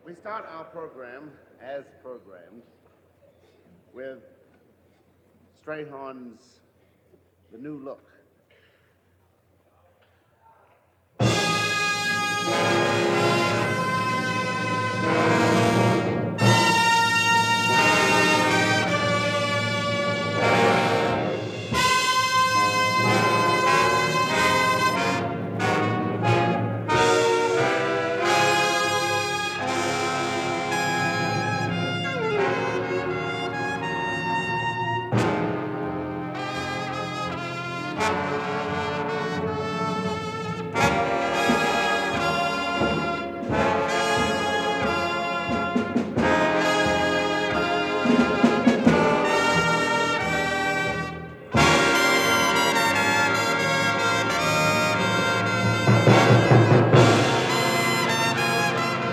We start our program, as programmed, with Strayhorn's The New Look.